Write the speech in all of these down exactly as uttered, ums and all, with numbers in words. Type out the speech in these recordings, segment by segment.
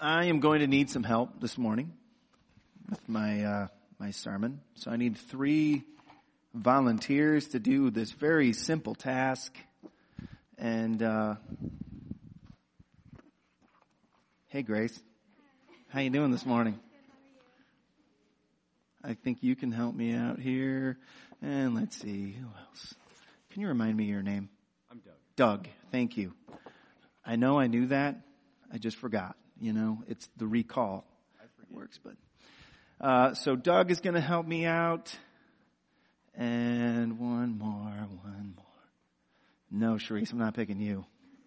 I am going to need some help this morning with my uh, my sermon. So I need three volunteers to do this very simple task. And uh, hey, Grace, how you doing this morning? I think you can help me out here. And let's see, who else? Can you remind me your name? I'm Doug. Doug, thank you. I know I knew that. I just forgot. You know, it's the recall. It works, but uh, so Doug is going to help me out. And one more, one more. No, Sharice, I'm not picking you.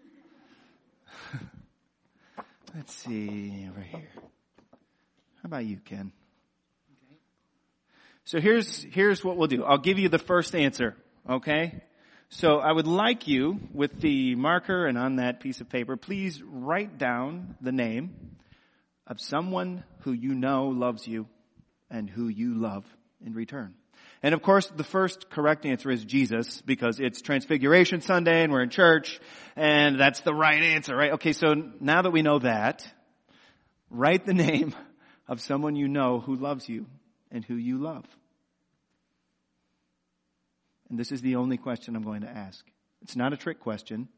Let's see over here. How about you, Ken? Okay. So here's here's what we'll do. I'll give you the first answer, okay? So I would like you, with the marker and on that piece of paper, please write down the name of someone who you know loves you and who you love in return. And of course, the first correct answer is Jesus, because it's Transfiguration Sunday and we're in church, and that's the right answer, right? Okay, so now that we know that, write the name of someone you know who loves you and who you love. And this is the only question I'm going to ask. It's not a trick question.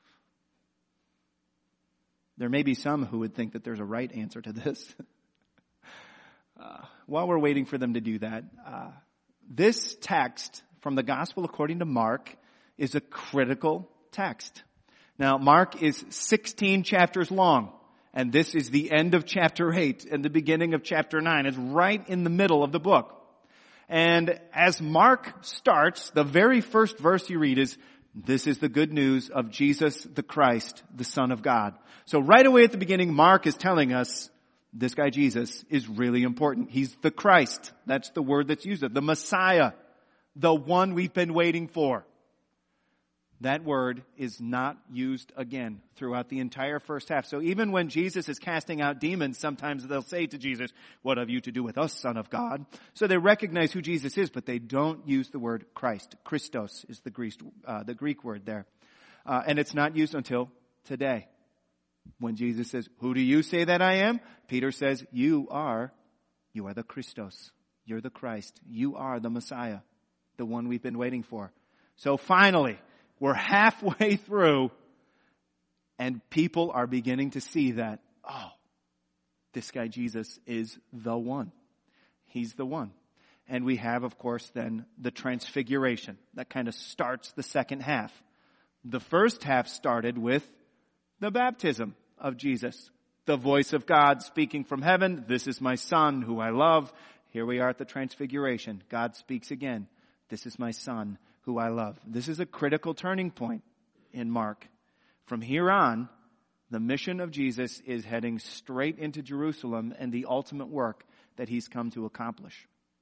There may be some who would think that there's a right answer to this. uh, while we're waiting for them to do that, uh, this text from the Gospel according to Mark is a critical text. Now, Mark is sixteen chapters long, and this is the end of chapter eight and the beginning of chapter nine. It's right in the middle of the book. And as Mark starts, the very first verse you read is, "This is the good news of Jesus the Christ, the Son of God." So right away at the beginning, Mark is telling us this guy Jesus is really important. He's the Christ. That's the word that's used. The Messiah, the one we've been waiting for. That word is not used again throughout the entire first half. So even when Jesus is casting out demons, sometimes they'll say to Jesus, "What have you to do with us, Son of God?" So they recognize who Jesus is, but they don't use the word Christ. Christos is the Greek, uh, the Greek word there. Uh, and it's not used until today. When Jesus says, "Who do you say that I am?" Peter says, you are, you are the Christos. You're the Christ. You are the Messiah, the one we've been waiting for. So finally, we're halfway through, and people are beginning to see that, oh, this guy Jesus is the one. He's the one. And we have, of course, then the Transfiguration. That kind of starts the second half. The first half started with the baptism of Jesus. The voice of God speaking from heaven, "This is my Son who I love." Here we are at the Transfiguration. God speaks again. "This is my Son who I love." This is a critical turning point in Mark. From here on, the mission of Jesus is heading straight into Jerusalem and the ultimate work that he's come to accomplish.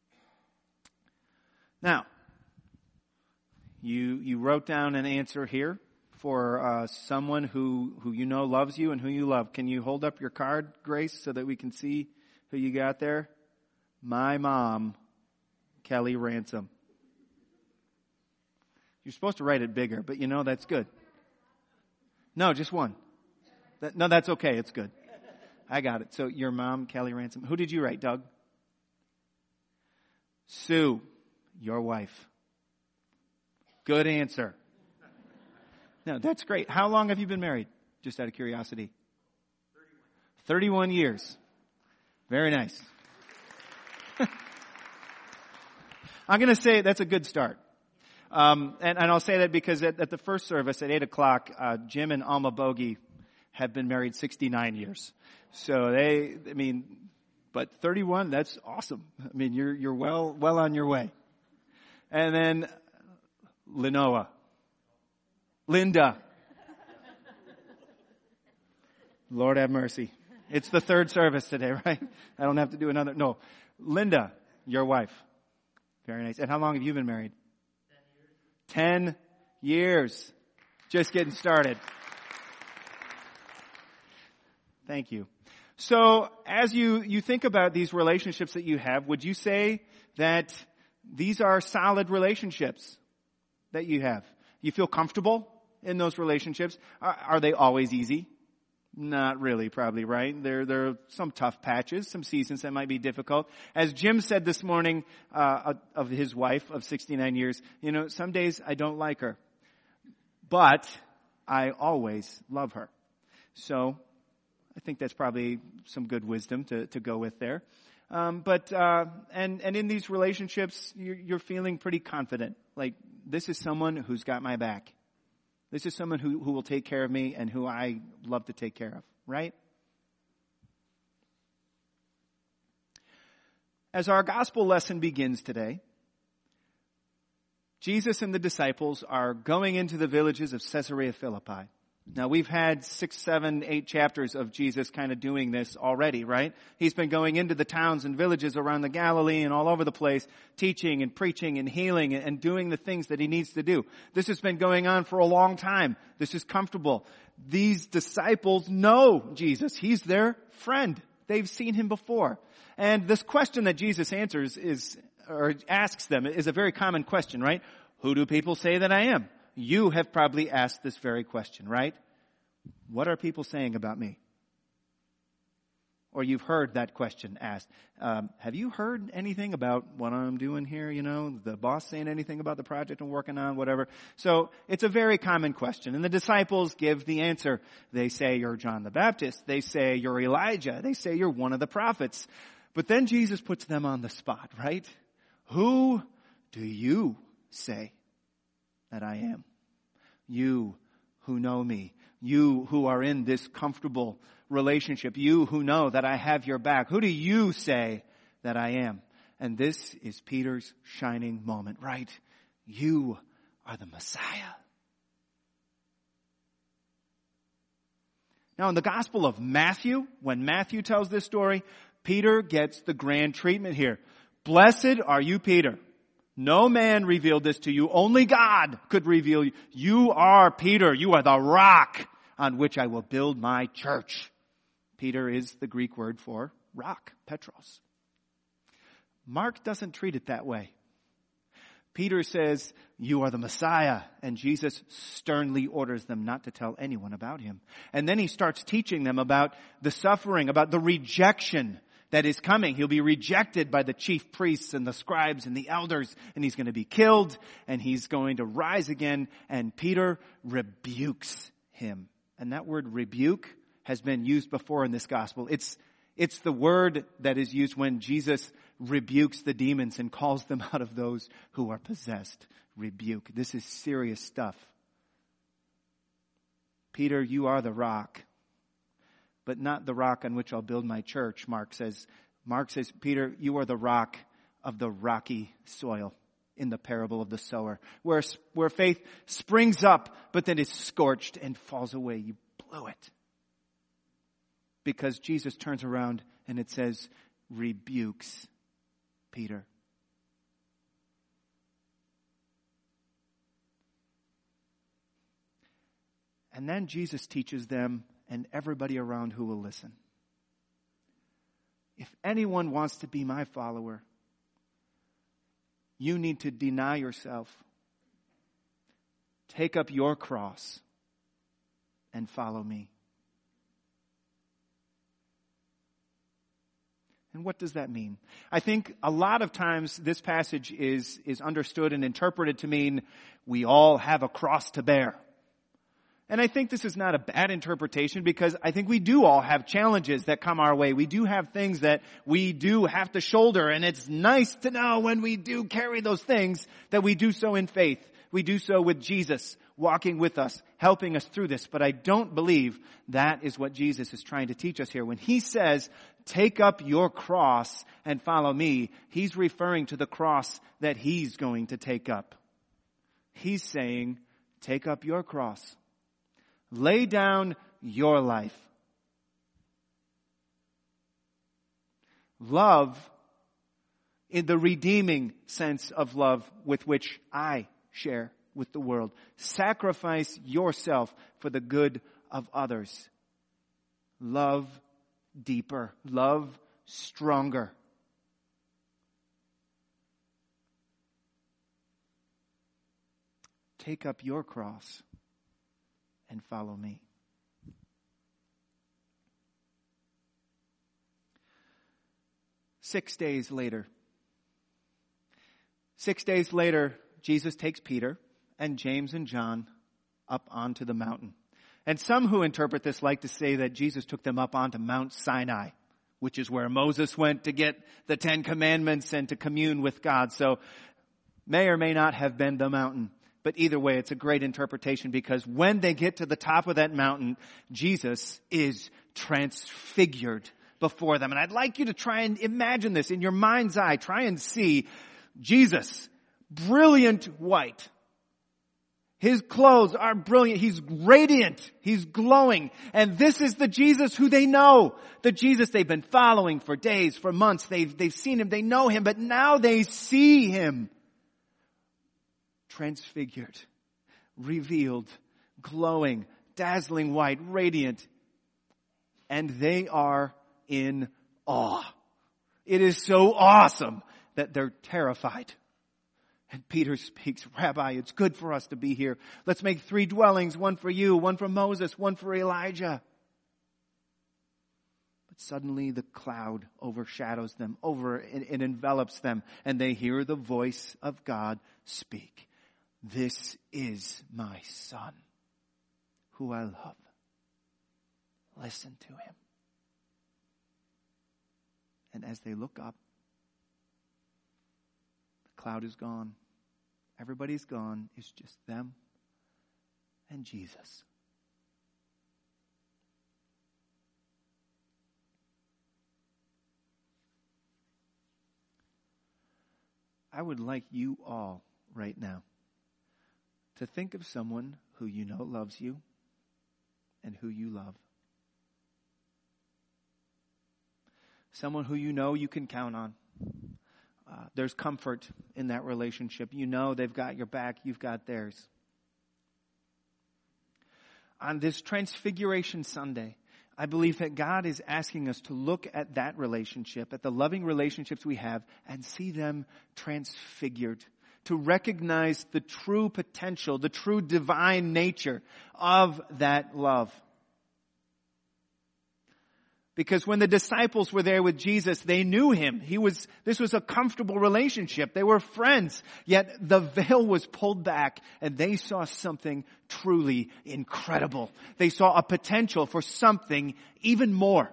Now, you you wrote down an answer here for uh, someone who, who you know loves you and who you love. Can you hold up your card, Grace, so that we can see who you got there? My mom, Kelly Ransom. You're supposed to write it bigger, but you know, that's good. No, just one. That, no, that's okay. It's good. I got it. So your mom, Kelly Ransom. Who did you write, Doug? Sue, your wife. Good answer. No, that's great. How long have you been married? Just out of curiosity. thirty-one. thirty-one years. Very nice. I'm going to say that's a good start. Um, and, and I'll say that because at, at the first service at eight o'clock, uh, Jim and Alma Bogie have been married sixty-nine years. So they, I mean, but thirty-one, that's awesome. I mean, you're, you're well, well on your way. And then Linoa. Linda. Lord have mercy. It's the third service today, right? I don't have to do another. No. Linda, your wife. Very nice. And how long have you been married? Ten years. Ten years. Just getting started. Thank you. So as you, you think about these relationships that you have, would you say that these are solid relationships that you have? You feel comfortable in those relationships? Are, are they always easy? Not really, probably, right? There, there are some tough patches, some seasons that might be difficult. As Jim said this morning, uh, of his wife of sixty-nine years, you know, some days I don't like her, but I always love her. So I think that's probably some good wisdom to, to go with there. Um, but, uh, and, and in these relationships, you're, you're feeling pretty confident. Like, this is someone who's got my back. This is someone who, who will take care of me and who I love to take care of, right? As our gospel lesson begins today, Jesus and the disciples are going into the villages of Caesarea Philippi. Now, we've had six, seven, eight chapters of Jesus kind of doing this already, right? He's been going into the towns and villages around the Galilee and all over the place, teaching and preaching and healing and doing the things that he needs to do. This has been going on for a long time. This is comfortable. These disciples know Jesus. He's their friend. They've seen him before. And this question that Jesus answers is, or asks them, is a very common question, right? Who do people say that I am? You have probably asked this very question, right? What are people saying about me? Or you've heard that question asked. Um, have you heard anything about what I'm doing here? You know, the boss saying anything about the project I'm working on, whatever. So it's a very common question. And the disciples give the answer. They say you're John the Baptist. They say you're Elijah. They say you're one of the prophets. But then Jesus puts them on the spot, right? Who do you say that I am? You who know me, you who are in this comfortable relationship, you who know that I have your back, who do you say that I am? And this is Peter's shining moment, right? You are the Messiah. Now in the Gospel of Matthew, when Matthew tells this story, Peter gets the grand treatment here. Blessed are you, Peter. No man revealed this to you. Only God could reveal you. You are Peter. You are the rock on which I will build my church. Peter is the Greek word for rock, Petros. Mark doesn't treat it that way. Peter says, you are the Messiah. And Jesus sternly orders them not to tell anyone about him. And then he starts teaching them about the suffering, about the rejection that is coming. He'll be rejected by the chief priests and the scribes and the elders, and he's going to be killed, and he's going to rise again, and Peter rebukes him. And that word rebuke has been used before in this gospel. It's, it's the word that is used when Jesus rebukes the demons and calls them out of those who are possessed. Rebuke. This is serious stuff. Peter, you are the rock, but not the rock on which I'll build my church, Mark says. Mark says, Peter, you are the rock of the rocky soil in the parable of the sower, where, where faith springs up, but then is scorched and falls away. You blew it. Because Jesus turns around and it says, rebukes Peter. And then Jesus teaches them and everybody around who will listen. If anyone wants to be my follower, you need to deny yourself, take up your cross, and follow me. And what does that mean? I think a lot of times this passage is, is understood and interpreted to mean we all have a cross to bear. And I think this is not a bad interpretation, because I think we do all have challenges that come our way. We do have things that we do have to shoulder, and it's nice to know when we do carry those things that we do so in faith. We do so with Jesus walking with us, helping us through this. But I don't believe that is what Jesus is trying to teach us here. When he says, take up your cross and follow me, he's referring to the cross that he's going to take up. He's saying, take up your cross. Lay down your life. Love in the redeeming sense of love with which I share with the world. Sacrifice yourself for the good of others. Love deeper. Love stronger. Take up your cross and follow me. Six days later, six days later, Jesus takes Peter and James and John up onto the mountain. And some who interpret this like to say that Jesus took them up onto Mount Sinai, which is where Moses went to get the Ten Commandments and to commune with God. So may or may not have been the mountain. But either way, it's a great interpretation, because when they get to the top of that mountain, Jesus is transfigured before them. And I'd like you to try and imagine this in your mind's eye. Try and see Jesus, brilliant white. His clothes are brilliant. He's radiant. He's glowing. And this is the Jesus who they know. The Jesus they've been following for days, for months. They've, they've seen him. They know him. But now they see him. Transfigured, revealed, glowing, dazzling white, radiant. And they are in awe. It is so awesome that they're terrified. And Peter speaks, Rabbi, it's good for us to be here. Let's make three dwellings, one for you, one for Moses, one for Elijah. But suddenly the cloud overshadows them, over it, it envelops them, and they hear the voice of God speak. This is my Son, who I love. Listen to him. And as they look up, the cloud is gone. Everybody's gone. It's just them and Jesus. I would like you all right now to think of someone who you know loves you and who you love. Someone who you know you can count on. Uh, there's comfort in that relationship. You know they've got your back, you've got theirs. On this Transfiguration Sunday, I believe that God is asking us to look at that relationship, at the loving relationships we have, and see them transfigured. To recognize the true potential, the true divine nature of that love. Because when the disciples were there with Jesus, they knew him. He was, this was a comfortable relationship. They were friends. Yet the veil was pulled back and they saw something truly incredible. They saw a potential for something even more.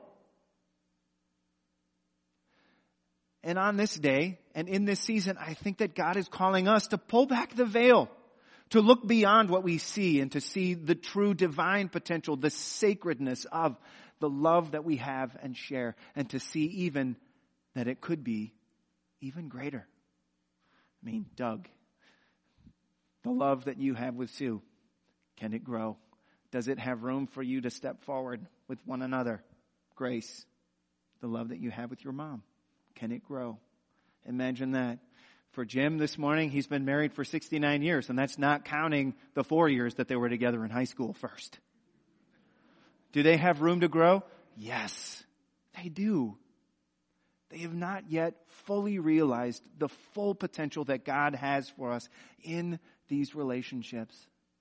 And on this day, and in this season, I think that God is calling us to pull back the veil, to look beyond what we see and to see the true divine potential, the sacredness of the love that we have and share, and to see even that it could be even greater. I mean, Doug, the love that you have with Sue, can it grow? Does it have room for you to step forward with one another? Grace, the love that you have with your mom, can it grow? Imagine that. For Jim this morning, he's been married for sixty-nine years, and that's not counting the four years that they were together in high school first. Do they have room to grow? Yes, they do. They have not yet fully realized the full potential that God has for us in these relationships.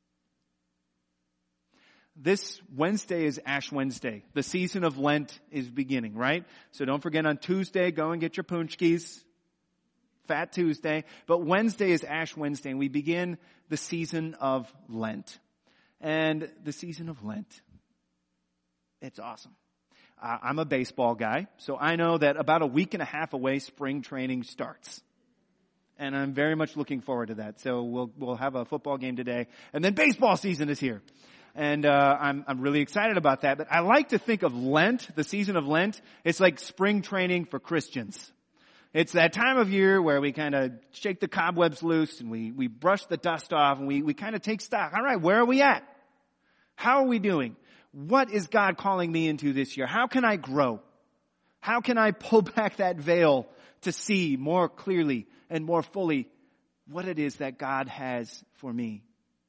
This Wednesday is Ash Wednesday. The season of Lent is beginning, right? So don't forget, on Tuesday, go and get your punchkis. Fat Tuesday. But Wednesday is Ash Wednesday, and we begin the season of Lent. And the season of Lent, it's awesome. Uh, I'm a baseball guy, so I know that about a week and a half away, spring training starts. And I'm very much looking forward to that. So we'll we'll have a football game today, and then baseball season is here. And uh I'm I'm really excited about that. But I like to think of Lent, the season of Lent, it's like spring training for Christians. It's that time of year where we kind of shake the cobwebs loose and we, we brush the dust off and we, we kind of take stock. All right, where are we at? How are we doing? What is God calling me into this year? How can I grow? How can I pull back that veil to see more clearly and more fully what it is that God has for me?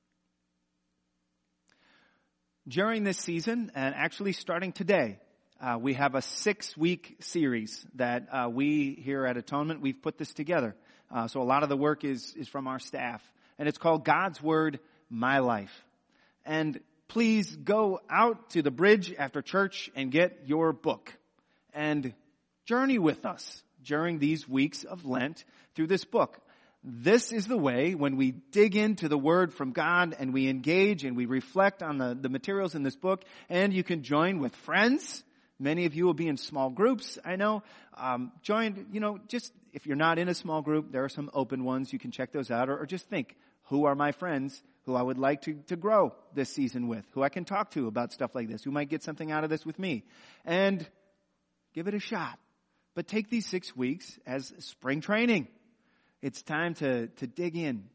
During this season, and actually starting today, Uh, we have a six-week series that uh, we here at Atonement, we've put this together. Uh, so a lot of the work is, is from our staff. And it's called God's Word, My Life. And please go out to the bridge after church and get your book. And journey with us. during these weeks of Lent through this book. This is the way when we dig into the Word from God and we engage and we reflect on the, the materials in this book, and you can join with friends. Many of you will be in small groups, I know. Um, join, you know, just if you're not in a small group, there are some open ones. You can check those out, or, or just think, who are my friends who I would like to, to grow this season with, who I can talk to about stuff like this, who might get something out of this with me, and give it a shot. But take these six weeks as spring training. It's time to, to dig in.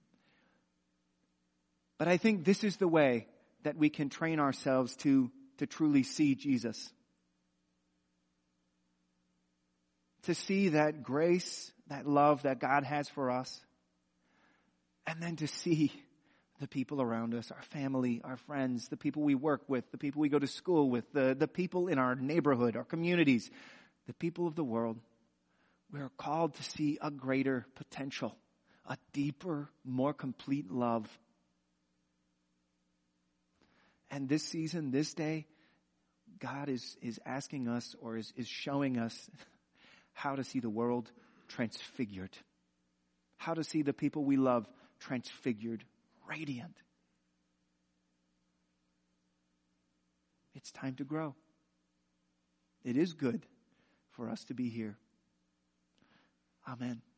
But I think this is the way that we can train ourselves to, to truly see Jesus. To see that grace, that love that God has for us. And then to see the people around us, our family, our friends, the people we work with, the people we go to school with, the, the people in our neighborhood, our communities, the people of the world. We are called to see a greater potential, a deeper, more complete love. And this season, this day, God is, is asking us, or is, is showing us how to see the world transfigured. How to see the people we love transfigured, radiant. It's time to grow. It is good for us to be here. Amen.